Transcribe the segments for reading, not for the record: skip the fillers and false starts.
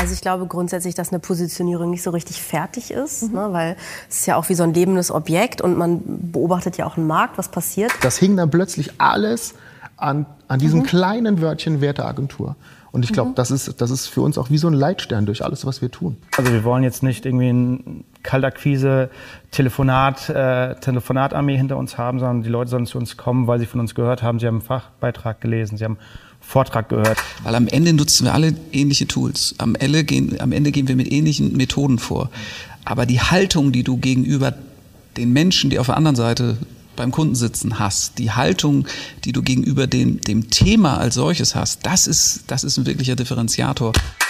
Also ich glaube grundsätzlich, dass eine Positionierung nicht so richtig fertig ist, ne, weil es ist ja auch wie so ein lebendes Objekt und man beobachtet ja auch einen Markt, was passiert. Das hing dann plötzlich alles an diesem kleinen Wörtchen Werteagentur. Und ich glaube, das ist für uns auch wie so ein Leitstern durch alles, was wir tun. Also wir wollen jetzt nicht irgendwie ein Kaltakquise, Telefonatarmee hinter uns haben, sondern die Leute sollen zu uns kommen, weil sie von uns gehört haben, sie haben einen Fachbeitrag gelesen, sie haben einen Vortrag gehört. Weil am Ende nutzen wir alle ähnliche Tools. Am Ende gehen wir mit ähnlichen Methoden vor. Aber die Haltung, die du gegenüber den Menschen, die auf der anderen Seite beim Kunden sitzen, hast, die Haltung, die du gegenüber dem Thema als solches hast, das ist ein wirklicher Differenziator.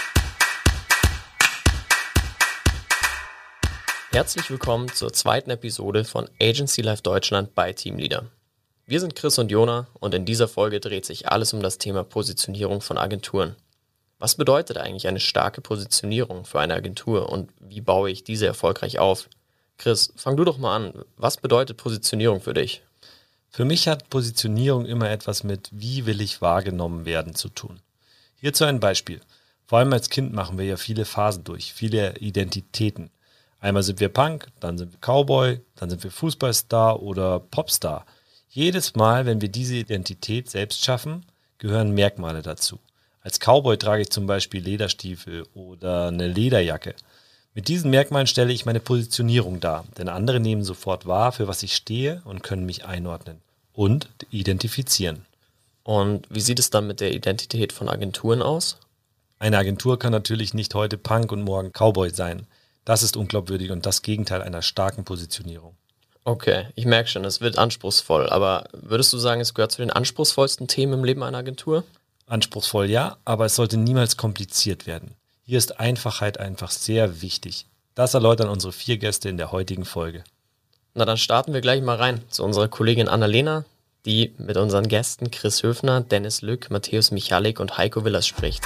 Herzlich willkommen zur zweiten Episode von Agency Life Deutschland bei Teamleader. Wir sind Chris und Jona und in dieser Folge dreht sich alles um das Thema Positionierung von Agenturen. Was bedeutet eigentlich eine starke Positionierung für eine Agentur und wie baue ich diese erfolgreich auf? Chris, fang du doch mal an. Was bedeutet Positionierung für dich? Für mich hat Positionierung immer etwas mit wie will ich wahrgenommen werden zu tun. Hierzu ein Beispiel. Vor allem als Kind machen wir ja viele Phasen durch, viele Identitäten. Einmal sind wir Punk, dann sind wir Cowboy, dann sind wir Fußballstar oder Popstar. Jedes Mal, wenn wir diese Identität selbst schaffen, gehören Merkmale dazu. Als Cowboy trage ich zum Beispiel Lederstiefel oder eine Lederjacke. Mit diesen Merkmalen stelle ich meine Positionierung dar, denn andere nehmen sofort wahr, für was ich stehe und können mich einordnen und identifizieren. Und wie sieht es dann mit der Identität von Agenturen aus? Eine Agentur kann natürlich nicht heute Punk und morgen Cowboy sein. Das ist unglaubwürdig und das Gegenteil einer starken Positionierung. Okay, ich merke schon, es wird anspruchsvoll, aber würdest du sagen, es gehört zu den anspruchsvollsten Themen im Leben einer Agentur? Anspruchsvoll ja, aber es sollte niemals kompliziert werden. Hier ist Einfachheit einfach sehr wichtig. Das erläutern unsere 4 Gäste in der heutigen Folge. Na, dann starten wir gleich mal rein zu unserer Kollegin Annalena, die mit unseren Gästen Chris Höfner, Dennis Lück, Matthäus Michalik und Heiko Willers spricht.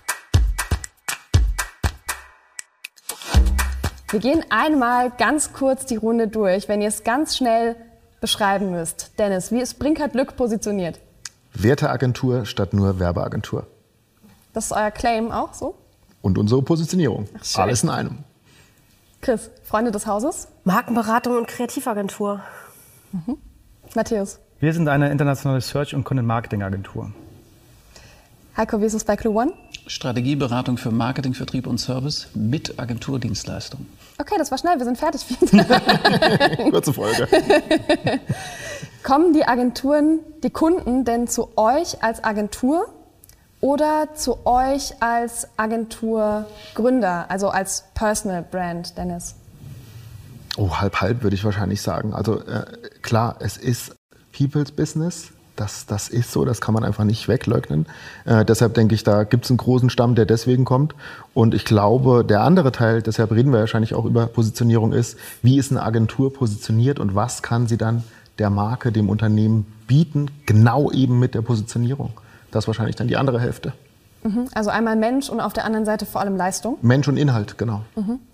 Wir gehen einmal ganz kurz die Runde durch, wenn ihr es ganz schnell beschreiben müsst. Dennis, wie ist Brinkert Lück positioniert? Werteagentur statt nur Werbeagentur. Das ist euer Claim auch so? Und unsere Positionierung. Ach, alles in einem. Chris, Freunde des Hauses? Markenberatung und Kreativagentur. Matthäus? Wir sind eine internationale Search- und Content-Marketing-Agentur. Heiko, wie ist es bei Clue One? Strategieberatung für Marketing, Vertrieb und Service mit Agenturdienstleistung. Okay, das war schnell, wir sind fertig. Kurze Folge. Kommen die Agenturen, die Kunden denn zu euch als Agentur oder zu euch als Agenturgründer, also als Personal Brand, Dennis? Oh, halb würde ich wahrscheinlich sagen. Also klar, es ist People's Business. Das ist so, das kann man einfach nicht wegleugnen. Deshalb denke ich, da gibt es einen großen Stamm, der deswegen kommt. Und ich glaube, der andere Teil, deshalb reden wir wahrscheinlich auch über Positionierung, ist, wie ist eine Agentur positioniert und was kann sie dann der Marke, dem Unternehmen bieten, genau eben mit der Positionierung. Das ist wahrscheinlich dann die andere Hälfte. Also einmal Mensch und auf der anderen Seite vor allem Leistung. Mensch und Inhalt, genau.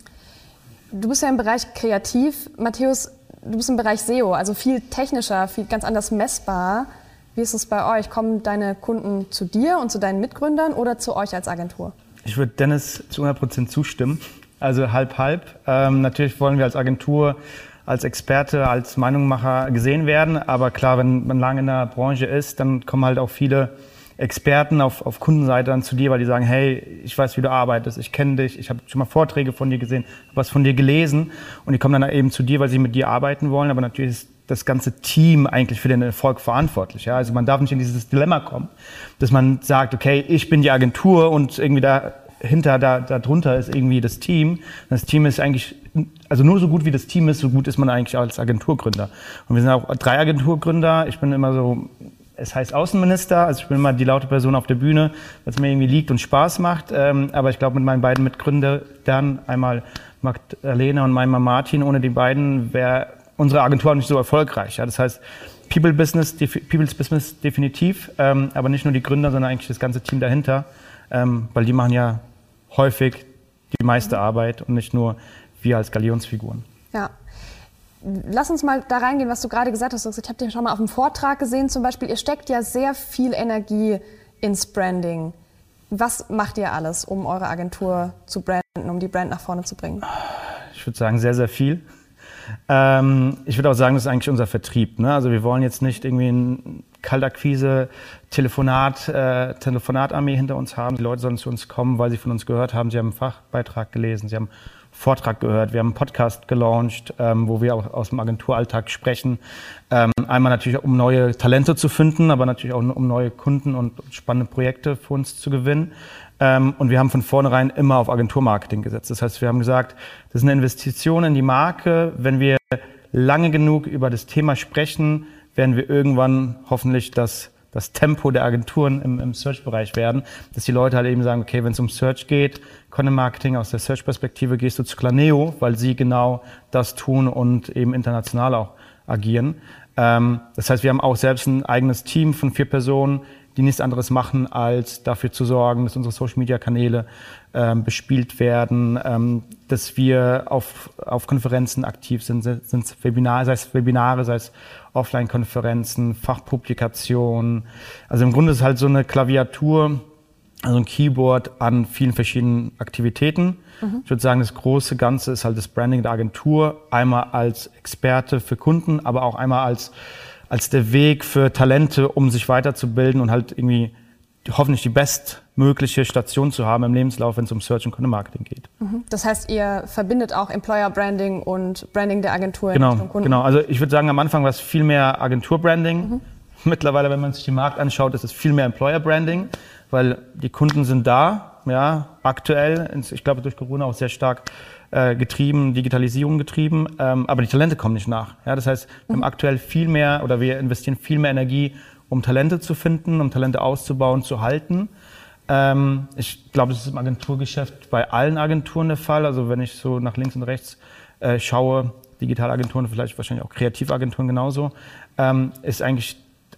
Du bist ja im Bereich kreativ. Matthäus, du bist im Bereich SEO, also viel technischer, viel ganz anders messbar. Wie ist es bei euch? Kommen deine Kunden zu dir und zu deinen Mitgründern oder zu euch als Agentur? Ich würde Dennis zu 100% zustimmen, also halb. Natürlich wollen wir als Agentur, als Experte, als Meinungsmacher gesehen werden, aber klar, wenn man lange in der Branche ist, dann kommen halt auch viele Experten auf Kundenseite dann zu dir, weil die sagen, hey, ich weiß, wie du arbeitest, ich kenne dich, ich habe schon mal Vorträge von dir gesehen, habe was von dir gelesen und die kommen dann eben zu dir, weil sie mit dir arbeiten wollen, aber natürlich ist das ganze Team eigentlich für den Erfolg verantwortlich. Ja? Also man darf nicht in dieses Dilemma kommen, dass man sagt, okay, ich bin die Agentur und irgendwie darunter ist irgendwie das Team. Das Team ist eigentlich, also nur so gut wie das Team ist, so gut ist man eigentlich als Agenturgründer. Und wir sind auch 3 Agenturgründer. Ich bin immer so, es heißt Außenminister, also ich bin immer die laute Person auf der Bühne, was mir irgendwie liegt und Spaß macht. Aber ich glaube, mit meinen beiden Mitgründern, einmal Magdalena und einmal Martin, ohne die beiden wäre unsere Agentur auch nicht so erfolgreich. Ja? Das heißt, People's Business definitiv, aber nicht nur die Gründer, sondern eigentlich das ganze Team dahinter, weil die machen ja häufig die meiste Arbeit und nicht nur wir als Galionsfiguren. Ja. Lass uns mal da reingehen, was du gerade gesagt hast. Ich habe dich schon mal auf dem Vortrag gesehen zum Beispiel. Ihr steckt ja sehr viel Energie ins Branding. Was macht ihr alles, um eure Agentur zu branden, um die Brand nach vorne zu bringen? Ich würde sagen, sehr, sehr viel. Ich würde auch sagen, das ist eigentlich unser Vertrieb. Ne? Also wir wollen jetzt nicht irgendwie ein Kaltakquise, Telefonatarmee hinter uns haben. Die Leute sollen zu uns kommen, weil sie von uns gehört haben. Sie haben einen Fachbeitrag gelesen, sie haben einen Vortrag gehört, wir haben einen Podcast gelauncht, wo wir auch aus dem Agenturalltag sprechen. Einmal natürlich, um neue Talente zu finden, aber natürlich auch um neue Kunden und spannende Projekte für uns zu gewinnen. Und wir haben von vornherein immer auf Agenturmarketing gesetzt. Das heißt, wir haben gesagt, das ist eine Investition in die Marke. Wenn wir lange genug über das Thema sprechen, werden wir irgendwann hoffentlich das Tempo der Agenturen im Search-Bereich werden, dass die Leute halt eben sagen, okay, wenn es um Search geht, Content-Marketing aus der Search-Perspektive, gehst du zu Claneo, weil sie genau das tun und eben international auch agieren. Das heißt, wir haben auch selbst ein eigenes Team von 4 Personen, die nichts anderes machen, als dafür zu sorgen, dass unsere Social-Media-Kanäle bespielt werden, dass wir auf Konferenzen aktiv sind, sei es Webinare, sei es Offline-Konferenzen, Fachpublikationen. Also im Grunde ist es halt so eine Klaviatur, also ein Keyboard an vielen verschiedenen Aktivitäten. Ich würde sagen, das große Ganze ist halt das Branding der Agentur, einmal als Experte für Kunden, aber auch einmal als der Weg für Talente, um sich weiterzubilden und halt irgendwie hoffentlich die bestmögliche Station zu haben im Lebenslauf, wenn es um Search und Content Marketing geht. Das heißt, ihr verbindet auch Employer Branding und Branding der Agentur in Richtung Kunden? Genau. Also ich würde sagen, am Anfang war es viel mehr Agentur-Branding. Mittlerweile, wenn man sich den Markt anschaut, ist es viel mehr Employer Branding, weil die Kunden sind da, ja, aktuell, ich glaube durch Corona auch sehr stark getrieben, Digitalisierung getrieben, aber die Talente kommen nicht nach. Ja, das heißt, wir haben aktuell viel mehr oder wir investieren viel mehr Energie, um Talente zu finden, um Talente auszubauen, zu halten. Ich glaube, das ist im Agenturgeschäft bei allen Agenturen der Fall. Also wenn ich so nach links und rechts schaue, Digitalagenturen, vielleicht wahrscheinlich auch Kreativagenturen genauso, ist eigentlich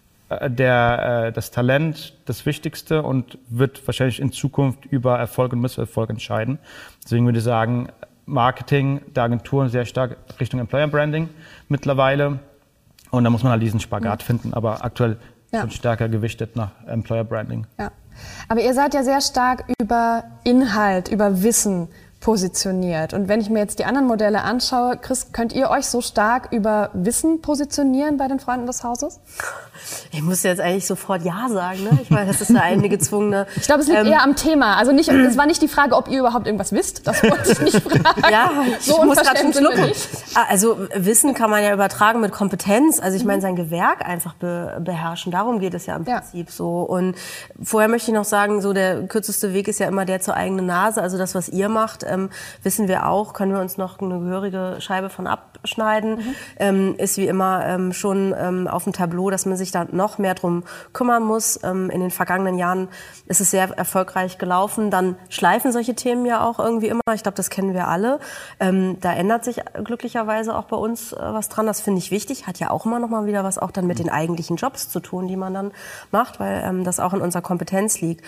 das Talent das Wichtigste und wird wahrscheinlich in Zukunft über Erfolg und Misserfolg entscheiden. Deswegen würde ich sagen, Marketing der Agenturen sehr stark Richtung Employer Branding mittlerweile. Und da muss man halt diesen Spagat finden, aber aktuell schon stärker gewichtet nach Employer Branding. Ja. Aber ihr seid ja sehr stark über Inhalt, über Wissen positioniert. Und wenn ich mir jetzt die anderen Modelle anschaue, Chris, könnt ihr euch so stark über Wissen positionieren bei den Freunden des Hauses? Ich muss jetzt eigentlich sofort Ja sagen, ne? Ich meine, das ist eine gezwungene... Ich glaube, es liegt eher am Thema. Also nicht, es war nicht die Frage, ob ihr überhaupt irgendwas wisst. Das wollte ich nicht fragen. Ja, so ich muss gerade schon unverständlich schlucken. nicht. Also Wissen kann man ja übertragen mit Kompetenz. Also ich meine, sein Gewerk einfach beherrschen. Darum geht es ja im Prinzip so. Und vorher möchte ich noch sagen, so der kürzeste Weg ist ja immer der zur eigenen Nase. Also das, was ihr macht, wissen wir auch, können wir uns noch eine gehörige Scheibe von abschneiden. Ist wie immer schon auf dem Tableau, dass man sich da noch mehr drum kümmern muss. In den vergangenen Jahren ist es sehr erfolgreich gelaufen. Dann schleifen solche Themen ja auch irgendwie immer. Ich glaube, das kennen wir alle. Da ändert sich glücklicherweise auch bei uns was dran. Das finde ich wichtig. Hat ja auch immer noch mal wieder was auch dann mit den eigentlichen Jobs zu tun, die man dann macht, weil das auch in unserer Kompetenz liegt.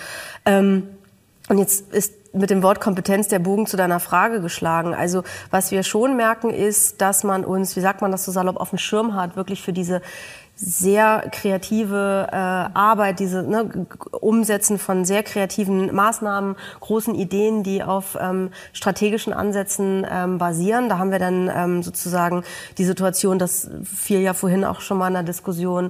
Und jetzt ist mit dem Wort Kompetenz der Bogen zu deiner Frage geschlagen. Also was wir schon merken ist, dass man uns, wie sagt man das so salopp, auf dem Schirm hat, wirklich für diese sehr kreative Arbeit, diese Umsetzen von sehr kreativen Maßnahmen, großen Ideen, die auf strategischen Ansätzen basieren. Da haben wir dann sozusagen die Situation, das fiel ja vorhin auch schon mal in der Diskussion,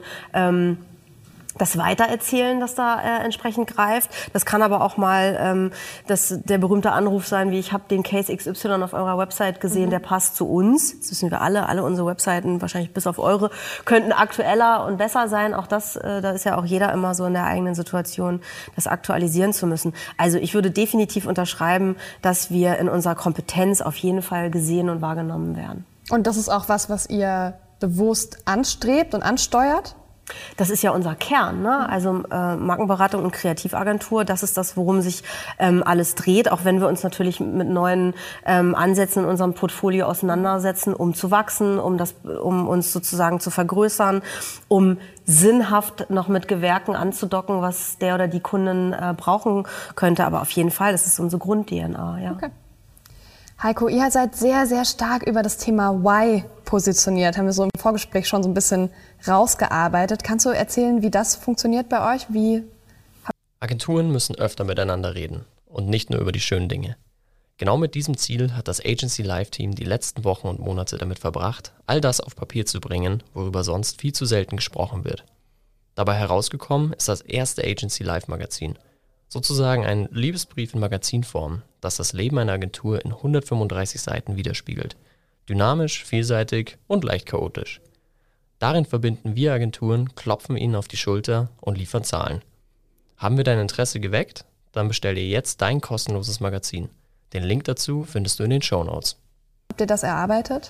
das Weitererzählen, das da entsprechend greift. Das kann aber auch mal der berühmte Anruf sein, wie ich habe den Case XY auf eurer Website gesehen, der passt zu uns. Das wissen wir alle unsere Webseiten, wahrscheinlich bis auf eure, könnten aktueller und besser sein. Auch das, da ist ja auch jeder immer so in der eigenen Situation, das aktualisieren zu müssen. Also ich würde definitiv unterschreiben, dass wir in unserer Kompetenz auf jeden Fall gesehen und wahrgenommen werden. Und das ist auch was ihr bewusst anstrebt und ansteuert? Das ist ja unser Kern, ne? Also Markenberatung und Kreativagentur, das ist das, worum sich alles dreht, auch wenn wir uns natürlich mit neuen Ansätzen in unserem Portfolio auseinandersetzen, um zu wachsen, um uns sozusagen zu vergrößern, um sinnhaft noch mit Gewerken anzudocken, was der oder die Kunden brauchen könnte. Aber auf jeden Fall, das ist unsere Grund-DNA. Ja. Okay. Heiko, ihr seid sehr, sehr stark über das Thema Why positioniert. Haben wir so im Vorgespräch schon so ein bisschen rausgearbeitet. Kannst du erzählen, wie das funktioniert bei euch? Agenturen müssen öfter miteinander reden und nicht nur über die schönen Dinge. Genau mit diesem Ziel hat das Agency Live Team die letzten Wochen und Monate damit verbracht, all das auf Papier zu bringen, worüber sonst viel zu selten gesprochen wird. Dabei herausgekommen ist das erste Agency Live Magazin. Sozusagen ein Liebesbrief in Magazinform, das das Leben einer Agentur in 135 Seiten widerspiegelt. Dynamisch, vielseitig und leicht chaotisch. Darin verbinden wir Agenturen, klopfen ihnen auf die Schulter und liefern Zahlen. Haben wir dein Interesse geweckt? Dann bestell dir jetzt dein kostenloses Magazin. Den Link dazu findest du in den Shownotes. Habt ihr das erarbeitet?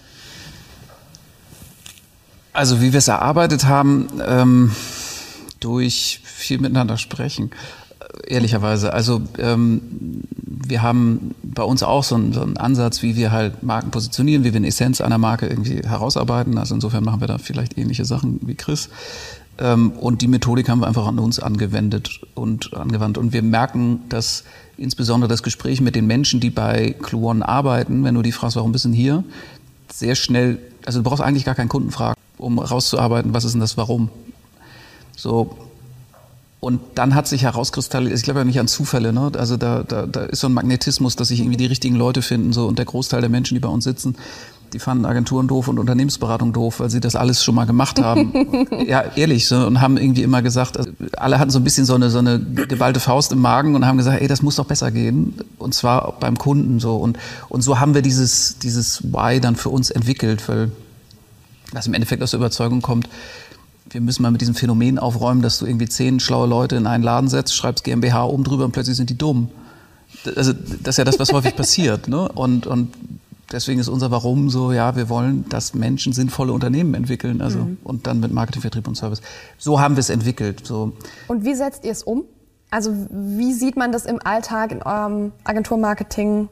Also wie wir es erarbeitet haben, durch viel miteinander sprechen, ehrlicherweise. Also wir haben bei uns auch so einen Ansatz, wie wir halt Marken positionieren, wie wir eine Essenz einer Marke irgendwie herausarbeiten. Also insofern machen wir da vielleicht ähnliche Sachen wie Chris. Und die Methodik haben wir einfach an uns angewandt. Und wir merken, dass insbesondere das Gespräch mit den Menschen, die bei Clue One arbeiten, wenn du die fragst, warum bist du denn hier, sehr schnell, also du brauchst eigentlich gar keinen Kunden fragen, um rauszuarbeiten, was ist denn das Warum. So. Und dann hat sich herauskristallisiert, ich glaube ja nicht an Zufälle, ne? Also da ist so ein Magnetismus, dass sich irgendwie die richtigen Leute finden, so, und der Großteil der Menschen, die bei uns sitzen, die fanden Agenturen doof und Unternehmensberatung doof, weil sie das alles schon mal gemacht haben. Ja, ehrlich, so, und haben irgendwie immer gesagt, also alle hatten so ein bisschen so eine geballte Faust im Magen und haben gesagt, ey, das muss doch besser gehen, und zwar beim Kunden, so, und so haben wir dieses Why dann für uns entwickelt, weil das im Endeffekt aus der Überzeugung kommt, wir müssen mal mit diesem Phänomen aufräumen, dass du irgendwie 10 schlaue Leute in einen Laden setzt, schreibst GmbH oben drüber und plötzlich sind die dumm. Also das ist ja das, was häufig passiert, ne? Und deswegen ist unser Warum so, ja, wir wollen, dass Menschen sinnvolle Unternehmen entwickeln, also und dann mit Marketing, Vertrieb und Service. So haben wir es entwickelt. So. Und wie setzt ihr es um? Also wie sieht man das im Alltag, in eurem Agenturmarketing?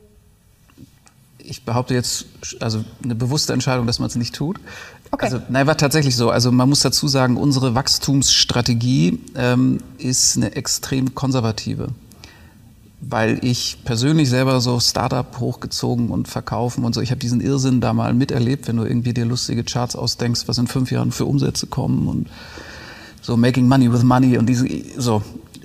Ich behaupte jetzt, also eine bewusste Entscheidung, dass man es nicht tut. Okay. Also, nein, war tatsächlich so. Also man muss dazu sagen, unsere Wachstumsstrategie ist eine extrem konservative. Weil ich persönlich selber so Startup hochgezogen und verkaufen und so, ich habe diesen Irrsinn da mal miterlebt, wenn du irgendwie dir lustige Charts ausdenkst, was in 5 Jahren für Umsätze kommen und so Making Money with Money und so.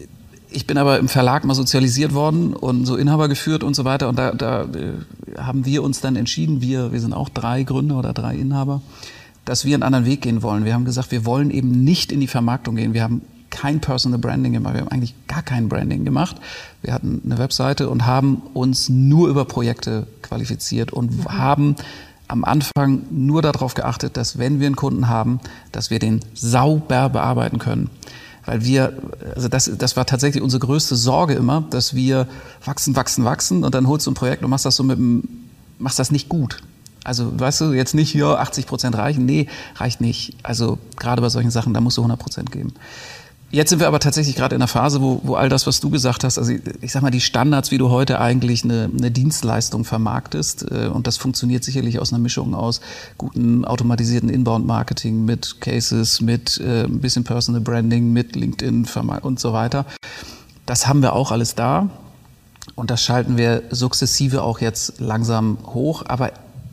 Ich bin aber im Verlag mal sozialisiert worden und so Inhaber geführt und so weiter, und da haben wir uns dann entschieden, wir sind auch 3 Gründer oder 3 Inhaber, dass wir einen anderen Weg gehen wollen. Wir haben gesagt, wir wollen eben nicht in die Vermarktung gehen. Wir haben kein Personal Branding gemacht. Wir haben eigentlich gar kein Branding gemacht. Wir hatten eine Webseite und haben uns nur über Projekte qualifiziert und haben am Anfang nur darauf geachtet, dass wenn wir einen Kunden haben, dass wir den sauber bearbeiten können. Weil also das war tatsächlich unsere größte Sorge immer, dass wir wachsen und dann holst du ein Projekt und machst das so machst das nicht gut. Also, weißt du, jetzt nicht hier 80% reichen. Nee, reicht nicht. Also, gerade bei solchen Sachen, da musst du 100% geben. Jetzt sind wir aber tatsächlich gerade in einer Phase, wo all das, was du gesagt hast, also ich sag mal, die Standards, wie du heute eigentlich eine Dienstleistung vermarktest, und das funktioniert sicherlich aus einer Mischung aus guten automatisierten Inbound-Marketing mit Cases, mit ein bisschen Personal Branding, mit LinkedIn und so weiter. Das haben wir auch alles da, und das schalten wir sukzessive auch jetzt langsam hoch, aber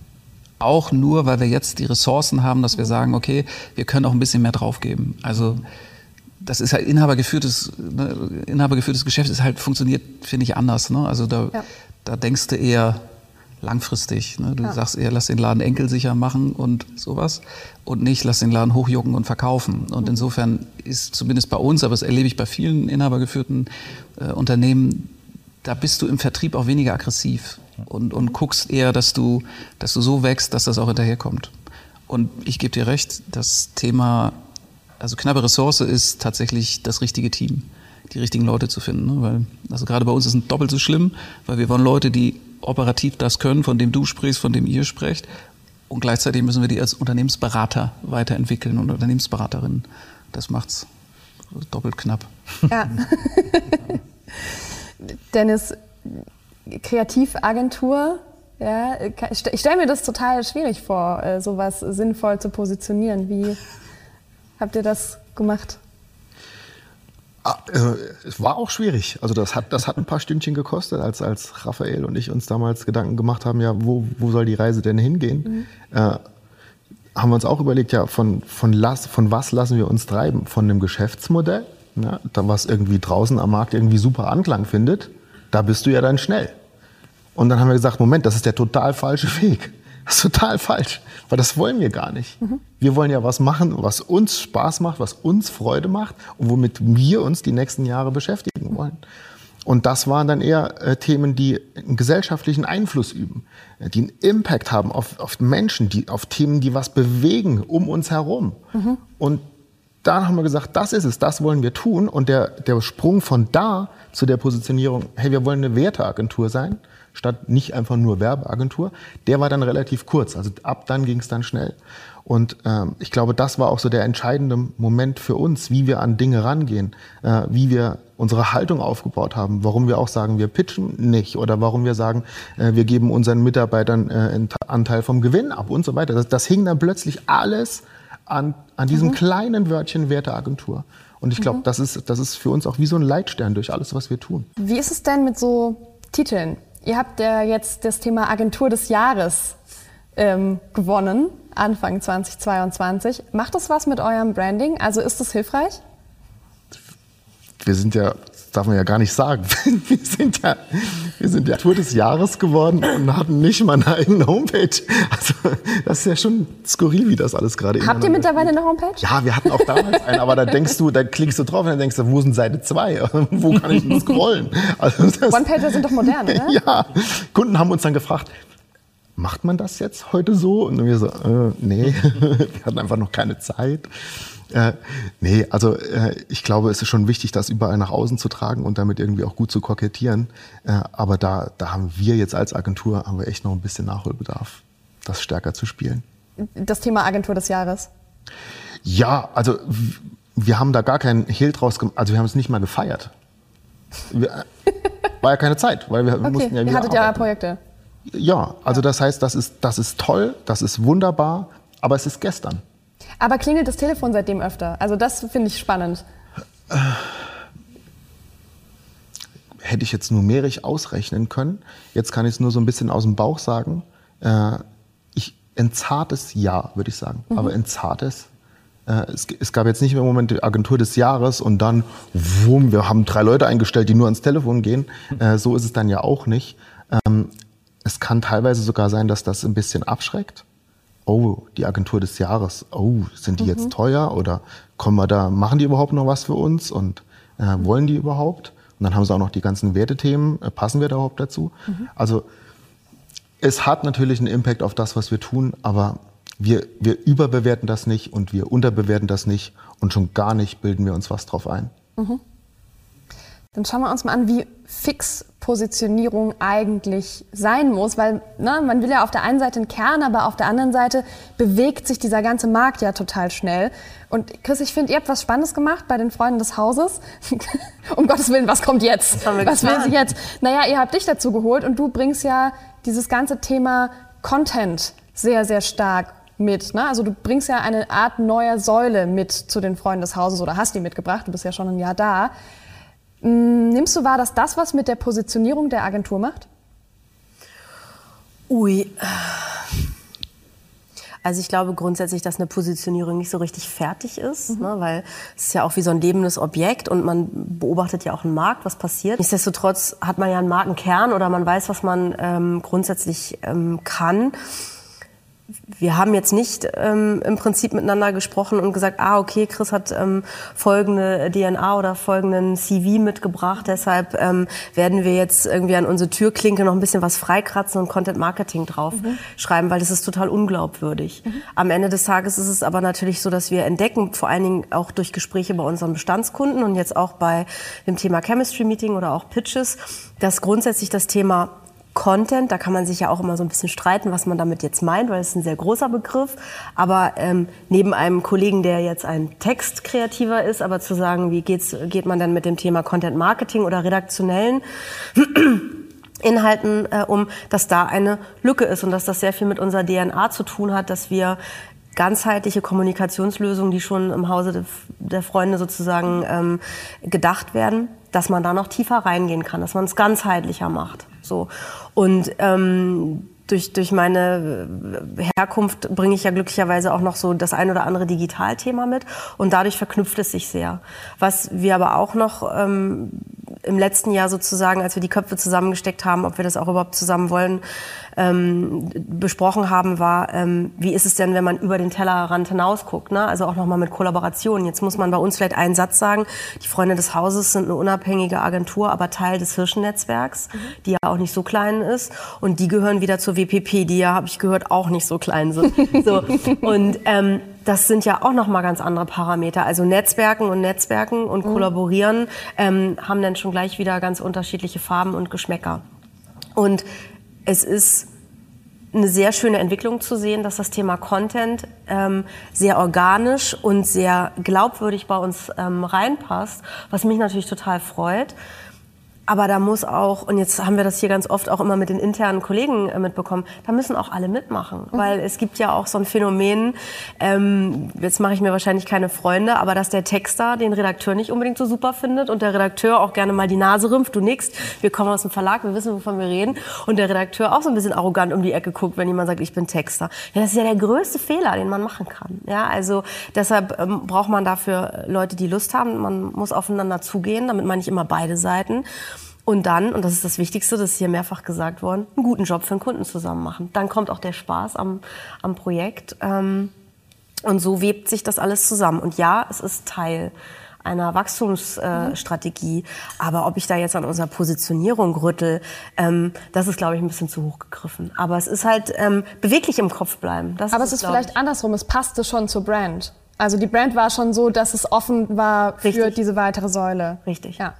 auch nur, weil wir jetzt die Ressourcen haben, dass wir sagen, okay, wir können auch ein bisschen mehr draufgeben. Also das ist halt inhabergeführtes Geschäft, ist halt, funktioniert, finde ich, anders. Ne? Also da denkst du eher langfristig. Ne? Du sagst eher, lass den Laden enkelsicher machen und sowas, und nicht, lass den Laden hochjucken und verkaufen. Und insofern ist zumindest bei uns, aber das erlebe ich bei vielen inhabergeführten Unternehmen, da bist du im Vertrieb auch weniger aggressiv und guckst eher, dass du so wächst, dass das auch hinterherkommt. Und ich gebe dir recht, das Thema, also knappe Ressource ist tatsächlich das richtige Team, die richtigen Leute zu finden. Ne? Weil, also gerade bei uns ist es doppelt so schlimm, weil wir wollen Leute, die operativ das können, von dem du sprichst, von dem ihr sprecht. Und gleichzeitig müssen wir die als Unternehmensberater weiterentwickeln und Unternehmensberaterinnen. Das macht's doppelt knapp. Ja. Dennis, Kreativagentur, ja, ich stelle mir das total schwierig vor, sowas sinnvoll zu positionieren. Wie habt ihr das gemacht? Es war auch schwierig. Also das hat ein paar Stündchen gekostet, als Raphael und ich uns damals Gedanken gemacht haben, ja, wo soll die Reise denn hingehen? Haben wir uns auch überlegt, ja, von was lassen wir uns treiben? Von einem Geschäftsmodell ja, da was irgendwie draußen am Markt irgendwie super Anklang findet, da bist du ja dann schnell. Und dann haben wir gesagt, Moment, das ist der total falsche Weg. Das ist total falsch, weil das wollen wir gar nicht. Wir wollen ja was machen, was uns Spaß macht, was uns Freude macht und womit wir uns die nächsten Jahre beschäftigen wollen. Und das waren dann eher Themen, die einen gesellschaftlichen Einfluss üben, die einen Impact haben auf Menschen, auf Themen, die was bewegen um uns herum. Und dann haben wir gesagt, das ist es, das wollen wir tun. Und der Sprung von da zu der Positionierung, hey, wir wollen eine Werteagentur sein, statt nicht einfach nur Werbeagentur, der war dann relativ kurz. Also ab dann ging es dann schnell. Und ich glaube, das war auch so der entscheidende Moment für uns, wie wir an Dinge rangehen, wie wir unsere Haltung aufgebaut haben, warum wir auch sagen, wir pitchen nicht oder warum wir sagen, wir geben unseren Mitarbeitern einen Anteil vom Gewinn ab und so weiter. Das hing dann plötzlich alles an diesem kleinen Wörtchen Werteagentur. Und ich glaube, das ist für uns auch wie so ein Leitstern durch alles, was wir tun. Wie ist es denn mit so Titeln? Ihr habt ja jetzt das Thema Agentur des Jahres gewonnen, Anfang 2022. Macht das was mit eurem Branding? Also ist das hilfreich? Wir sind ja, das darf man ja gar nicht sagen, wir sind ja Agentur des Jahres geworden und hatten nicht mal eine eigene Homepage. Also das ist ja schon skurril, wie das alles gerade ist. Habt ihr mittlerweile eine Homepage? Ja, wir hatten auch damals eine, aber da klickst du drauf und dann denkst du, wo ist denn Seite 2? Wo kann ich denn scrollen? Also One-Pager sind doch modern, oder? Ja, Kunden haben uns dann gefragt, macht man das jetzt heute so? Und wir so, nee, wir hatten einfach noch keine Zeit. Nee, also ich glaube, es ist schon wichtig, das überall nach außen zu tragen und damit irgendwie auch gut zu kokettieren. Aber da haben wir jetzt als Agentur echt noch ein bisschen Nachholbedarf, das stärker zu spielen. Das Thema Agentur des Jahres? Ja, also wir haben da gar keinen Hehl draus gemacht, also wir haben es nicht mal gefeiert. War ja keine Zeit, weil wir mussten ja wieder ihr hattet arbeiten. Ja Projekte. Ja, also das heißt, das ist toll, das ist wunderbar, aber es ist gestern. Aber klingelt das Telefon seitdem öfter? Also das finde ich spannend. Hätte ich jetzt numerisch ausrechnen können. Jetzt kann ich es nur so ein bisschen aus dem Bauch sagen. Ein zartes Ja, würde ich sagen. Aber ein zartes. Es gab jetzt nicht im Moment die Agentur des Jahres und dann, wumm, wir haben 3 Leute eingestellt, die nur ans Telefon gehen. So ist es dann ja auch nicht. Es kann teilweise sogar sein, dass das ein bisschen abschreckt. Oh, die Agentur des Jahres, oh, sind die jetzt teuer oder machen die überhaupt noch was für uns und wollen die überhaupt? Und dann haben sie auch noch die ganzen Wertethemen, passen wir da überhaupt dazu? Also es hat natürlich einen Impact auf das, was wir tun, aber wir überbewerten das nicht und wir unterbewerten das nicht und schon gar nicht bilden wir uns was drauf ein. Dann schauen wir uns mal an, wie fix Positionierung eigentlich sein muss, weil man will ja auf der einen Seite einen Kern, aber auf der anderen Seite bewegt sich dieser ganze Markt ja total schnell. Und Chris, ich finde, ihr habt was Spannendes gemacht bei den Freunden des Hauses. Um Gottes Willen, was kommt jetzt? Was will sie jetzt? Naja, ihr habt dich dazu geholt und du bringst ja dieses ganze Thema Content sehr, sehr stark mit. Ne? Also du bringst ja eine Art neuer Säule mit zu den Freunden des Hauses oder hast die mitgebracht, du bist ja schon ein Jahr da. Nimmst du wahr, dass das was mit der Positionierung der Agentur macht? Ui. Also ich glaube grundsätzlich, dass eine Positionierung nicht so richtig fertig ist, ne, weil es ist ja auch wie so ein lebendes Objekt und man beobachtet ja auch einen Markt, was passiert. Nichtsdestotrotz hat man ja einen Markenkern oder man weiß, was man grundsätzlich kann. Wir haben jetzt nicht im Prinzip miteinander gesprochen und gesagt, okay, Chris hat folgende DNA oder folgenden CV mitgebracht, deshalb werden wir jetzt irgendwie an unsere Türklinke noch ein bisschen was freikratzen und Content Marketing drauf schreiben, weil das ist total unglaubwürdig. Am Ende des Tages ist es aber natürlich so, dass wir entdecken, vor allen Dingen auch durch Gespräche bei unseren Bestandskunden und jetzt auch bei dem Thema Chemistry Meeting oder auch Pitches, dass grundsätzlich das Thema Content, da kann man sich ja auch immer so ein bisschen streiten, was man damit jetzt meint, weil es ist ein sehr großer Begriff. Aber neben einem Kollegen, der jetzt ein Textkreativer ist, aber zu sagen, wie geht man denn mit dem Thema Content Marketing oder redaktionellen Inhalten dass da eine Lücke ist und dass das sehr viel mit unserer DNA zu tun hat, dass wir ganzheitliche Kommunikationslösungen, die schon im Hause der Freunde sozusagen gedacht werden, dass man da noch tiefer reingehen kann, dass man es ganzheitlicher macht. So. Und durch meine Herkunft bringe ich ja glücklicherweise auch noch so das ein oder andere Digitalthema mit und dadurch verknüpft es sich sehr. Was wir aber auch noch im letzten Jahr sozusagen, als wir die Köpfe zusammengesteckt haben, ob wir das auch überhaupt zusammen wollen, besprochen haben, war, wie ist es denn, wenn man über den Tellerrand hinaus guckt, ne? Also auch nochmal mit Kollaborationen. Jetzt muss man bei uns vielleicht einen Satz sagen, die Freunde des Hauses sind eine unabhängige Agentur, aber Teil des Hirschen-Netzwerks, die ja auch nicht so klein ist. Und die gehören wieder zur WPP, die ja, habe ich gehört, auch nicht so klein sind. So. Und das sind ja auch nochmal ganz andere Parameter. Also Netzwerken und Kollaborieren haben dann schon gleich wieder ganz unterschiedliche Farben und Geschmäcker. Und es ist eine sehr schöne Entwicklung zu sehen, dass das Thema Content sehr organisch und sehr glaubwürdig bei uns reinpasst, was mich natürlich total freut. Aber da muss auch, und jetzt haben wir das hier ganz oft auch immer mit den internen Kollegen mitbekommen, da müssen auch alle mitmachen. Weil es gibt ja auch so ein Phänomen, jetzt mache ich mir wahrscheinlich keine Freunde, aber dass der Texter den Redakteur nicht unbedingt so super findet und der Redakteur auch gerne mal die Nase rümpft, du nix, wir kommen aus dem Verlag, wir wissen, wovon wir reden. Und der Redakteur auch so ein bisschen arrogant um die Ecke guckt, wenn jemand sagt, ich bin Texter. Ja, das ist ja der größte Fehler, den man machen kann. Ja, also deshalb braucht man dafür Leute, die Lust haben. Man muss aufeinander zugehen, damit man nicht immer beide Seiten. Und dann, und das ist das Wichtigste, das ist hier mehrfach gesagt worden, einen guten Job für den Kunden zusammen machen. Dann kommt auch der Spaß am Projekt. Und so webt sich das alles zusammen. Und ja, es ist Teil einer Wachstumsstrategie. Aber ob ich da jetzt an unserer Positionierung rüttel, das ist, glaube ich, ein bisschen zu hoch gegriffen. Aber es ist halt beweglich im Kopf bleiben. Aber es ist vielleicht andersrum, es passte schon zur Brand. Also die Brand war schon so, dass es offen war für diese weitere Säule. Richtig. Ja.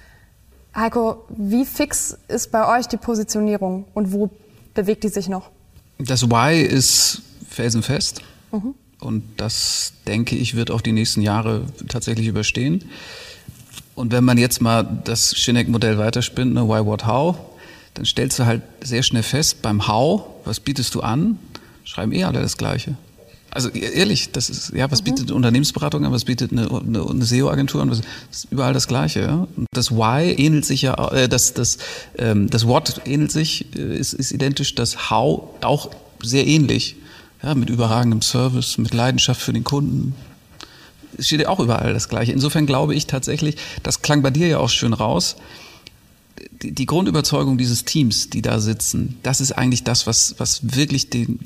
Heiko, wie fix ist bei euch die Positionierung und wo bewegt die sich noch? Das Why ist felsenfest und das, denke ich, wird auch die nächsten Jahre tatsächlich überstehen. Und wenn man jetzt mal das Schinek-Modell weiterspinnt, ne, Why, What, How, dann stellst du halt sehr schnell fest, beim How, was bietest du an, schreiben alle das Gleiche. Also ehrlich, das ist, ja, was bietet eine Unternehmensberatung an, was bietet eine SEO-Agentur an, das ist überall das Gleiche. Ja? Und das Why ähnelt sich ja, das What ähnelt sich, ist identisch, das How auch sehr ähnlich, ja, mit überragendem Service, mit Leidenschaft für den Kunden. Es steht ja auch überall das Gleiche. Insofern glaube ich tatsächlich, das klang bei dir ja auch schön raus, die Grundüberzeugung dieses Teams, die da sitzen, das ist eigentlich das, was wirklich den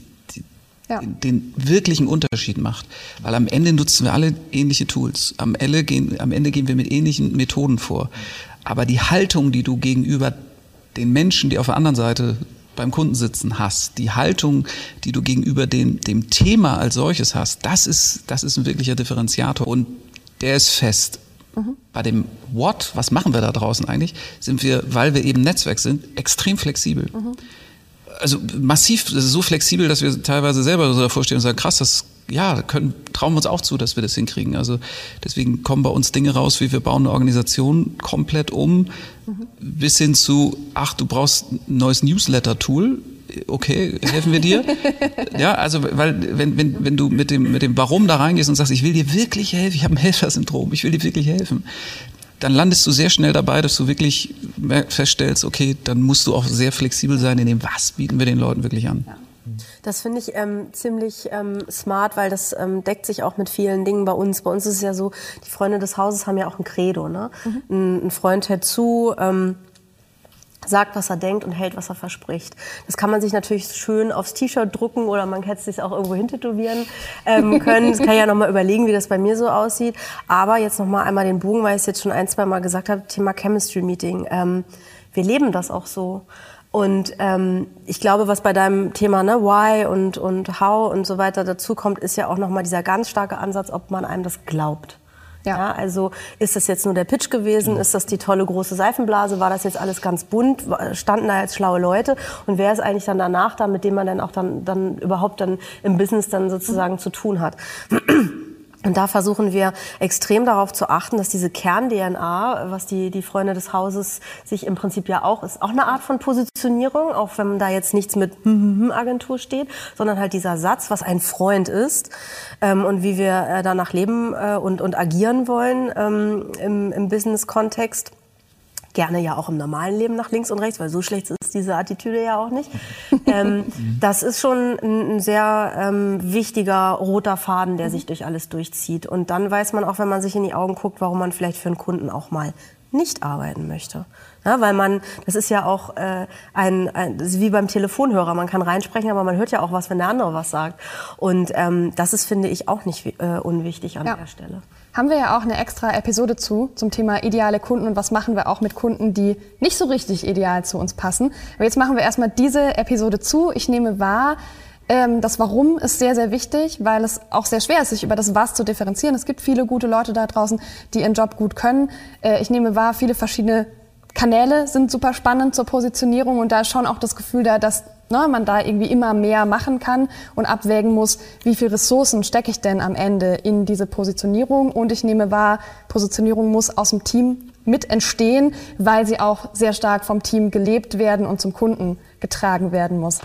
den wirklichen Unterschied macht. Weil am Ende nutzen wir alle ähnliche Tools. Am Ende gehen wir mit ähnlichen Methoden vor. Aber die Haltung, die du gegenüber den Menschen, die auf der anderen Seite beim Kunden sitzen, hast, die Haltung, die du gegenüber dem Thema als solches hast, das ist ein wirklicher Differenziator. Und der ist fest. Bei dem What, was machen wir da draußen eigentlich, sind wir, weil wir eben Netzwerk sind, extrem flexibel. Also massiv, das ist so flexibel, dass wir teilweise selber so davor stehen und sagen, krass, trauen wir uns auch zu, dass wir das hinkriegen. Also deswegen kommen bei uns Dinge raus, wie wir bauen eine Organisation komplett um, bis hin zu, du brauchst ein neues Newsletter-Tool. Okay, helfen wir dir? Ja, also weil wenn du mit dem Warum da reingehst und sagst, ich will dir wirklich helfen, ich habe ein Helfersyndrom, ich will dir wirklich helfen, dann landest du sehr schnell dabei, dass du wirklich feststellst, okay, dann musst du auch sehr flexibel sein in dem, was bieten wir den Leuten wirklich an. Ja. Das finde ich ziemlich smart, weil das deckt sich auch mit vielen Dingen bei uns. Bei uns ist es ja so, die Freunde des Hauses haben ja auch ein Credo. Ne? Ein Freund hört zu, sagt, was er denkt und hält, was er verspricht. Das kann man sich natürlich schön aufs T-Shirt drucken oder man hätte es sich auch irgendwo hintätowieren können. Das kann ich ja noch mal überlegen, wie das bei mir so aussieht. Aber jetzt noch mal einmal den Bogen, weil ich es jetzt schon 1-2 Mal gesagt habe, Thema Chemistry Meeting. Wir leben das auch so. Und ich glaube, was bei deinem Thema Why und How und so weiter dazu kommt, ist ja auch noch mal dieser ganz starke Ansatz, ob man einem das glaubt. Ja, also ist das jetzt nur der Pitch gewesen? Ist das die tolle große Seifenblase? War das jetzt alles ganz bunt? Standen da jetzt schlaue Leute? Und wer ist eigentlich dann danach da, mit dem man dann auch dann überhaupt dann im Business dann sozusagen zu tun hat? Und da versuchen wir extrem darauf zu achten, dass diese Kern-DNA, was die Freunde des Hauses sich im Prinzip ja auch, ist auch eine Art von Positionierung, auch wenn da jetzt nichts mit Agentur steht, sondern halt dieser Satz, was ein Freund ist und wie wir danach leben und agieren wollen im Business-Kontext. Gerne ja auch im normalen Leben nach links und rechts, weil so schlecht ist diese Attitüde ja auch nicht. Das ist schon ein sehr wichtiger roter Faden, der sich durch alles durchzieht. Und dann weiß man auch, wenn man sich in die Augen guckt, warum man vielleicht für einen Kunden auch mal nicht arbeiten möchte. Ja, weil das ist ja auch das ist wie beim Telefonhörer, man kann reinsprechen, aber man hört ja auch was, wenn der andere was sagt. Und das ist, finde ich, auch nicht unwichtig an der Stelle. Haben wir ja auch eine extra Episode zum Thema ideale Kunden und was machen wir auch mit Kunden, die nicht so richtig ideal zu uns passen. Aber jetzt machen wir erstmal diese Episode zu. Ich nehme wahr, das Warum ist sehr, sehr wichtig, weil es auch sehr schwer ist, sich über das Was zu differenzieren. Es gibt viele gute Leute da draußen, die ihren Job gut können. Ich nehme wahr, viele verschiedene Kanäle sind super spannend zur Positionierung und da ist schon auch das Gefühl da, dass man da irgendwie immer mehr machen kann und abwägen muss, wie viel Ressourcen stecke ich denn am Ende in diese Positionierung. Und ich nehme wahr, Positionierung muss aus dem Team mit entstehen, weil sie auch sehr stark vom Team gelebt werden und zum Kunden getragen werden muss.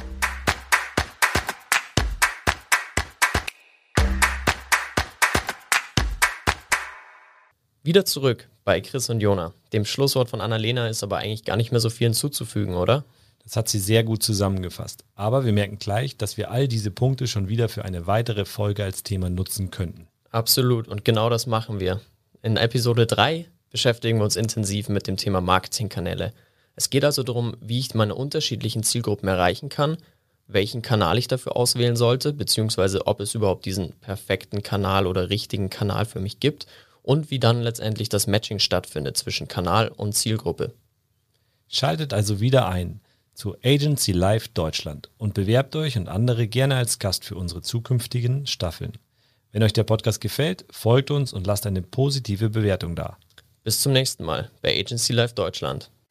Wieder zurück bei Chris und Jona. Dem Schlusswort von Annalena ist aber eigentlich gar nicht mehr so viel hinzuzufügen, oder? Das hat sie sehr gut zusammengefasst. Aber wir merken gleich, dass wir all diese Punkte schon wieder für eine weitere Folge als Thema nutzen könnten. Absolut. Und genau das machen wir. In Episode 3 beschäftigen wir uns intensiv mit dem Thema Marketingkanäle. Es geht also darum, wie ich meine unterschiedlichen Zielgruppen erreichen kann, welchen Kanal ich dafür auswählen sollte, beziehungsweise ob es überhaupt diesen perfekten Kanal oder richtigen Kanal für mich gibt und wie dann letztendlich das Matching stattfindet zwischen Kanal und Zielgruppe. Schaltet also wieder ein zu Agency Live Deutschland und bewerbt euch und andere gerne als Gast für unsere zukünftigen Staffeln. Wenn euch der Podcast gefällt, folgt uns und lasst eine positive Bewertung da. Bis zum nächsten Mal bei Agency Live Deutschland.